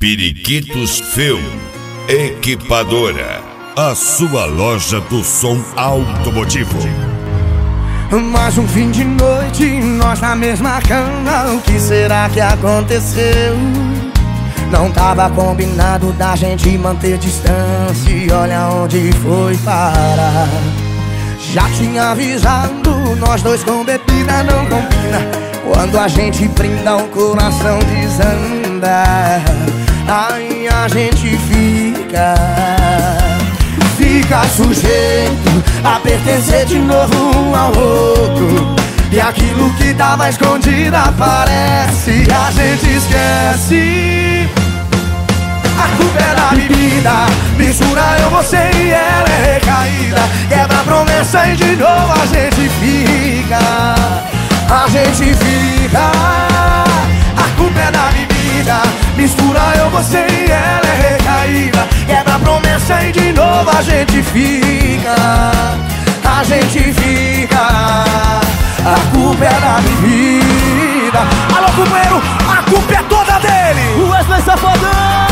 Periquitos Film Equipadora, a sua loja do som automotivo. Mais um fim de noite, nós na mesma cama. O que será que aconteceu? Não tava combinado da gente manter distância, e olha onde foi parar. Já tinha avisado, nós dois com bebida não combina. Quando a gente brinda o coração desanda. Aí a gente fica sujeito a pertencer de novo um ao outro. E aquilo que tava escondido aparece, a gente esquece. A culpa é da bebida, mistura eu, você e ela é recaída. Quebra a promessa e de novo a gente fica. A gente fica. A culpa é da bebida, mistura eu, você e ela é recaída. Quebra a promessa e de novo a gente fica. A gente fica. A culpa é da bebida. Alô, companheiro, a culpa é toda dele. O Wesley Safadão.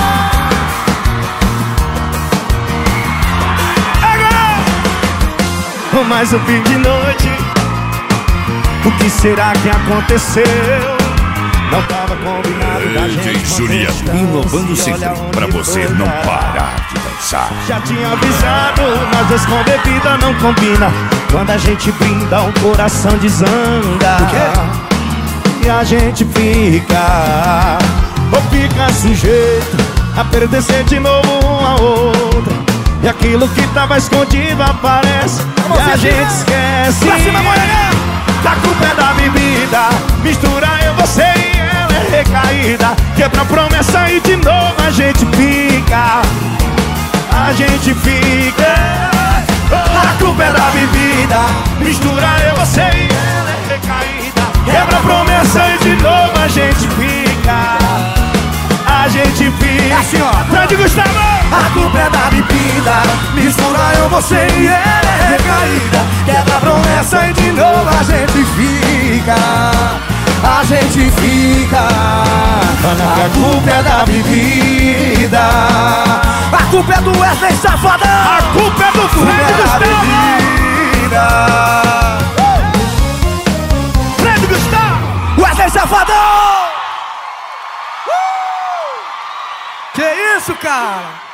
Mais um fim de noite. O que será que aconteceu? Não tava combinado da gente. Julian, inovando sempre pra você não parar de dançar. Já tinha avisado, nós dois com bebida não combina. Quando a gente brinda, o coração desanda. O quê? E a gente fica, ou fica sujeito a pertencer de novo um ao outro. E aquilo que tava escondido aparece, e a gente esquece. Pra cima, Moreira! A culpa é da bebida, mistura eu, você e ela é recaída. Quebra a promessa e de novo a gente fica. A gente fica. A culpa é da bebida, mistura eu, você e ela é recaída. Quebra a promessa e de novo a gente fica. A gente fica. É assim, ó, Grande Gustavo! A culpa é da bebida, mistura eu, você e ela é recaída. Quebra a promessa e de novo a gente fica. A gente fica. A culpa é da bebida. A culpa é do Wesley Safadão. A culpa é do Fred Gustavo. Fred Gustavo. Wesley Safadão. Que isso, cara?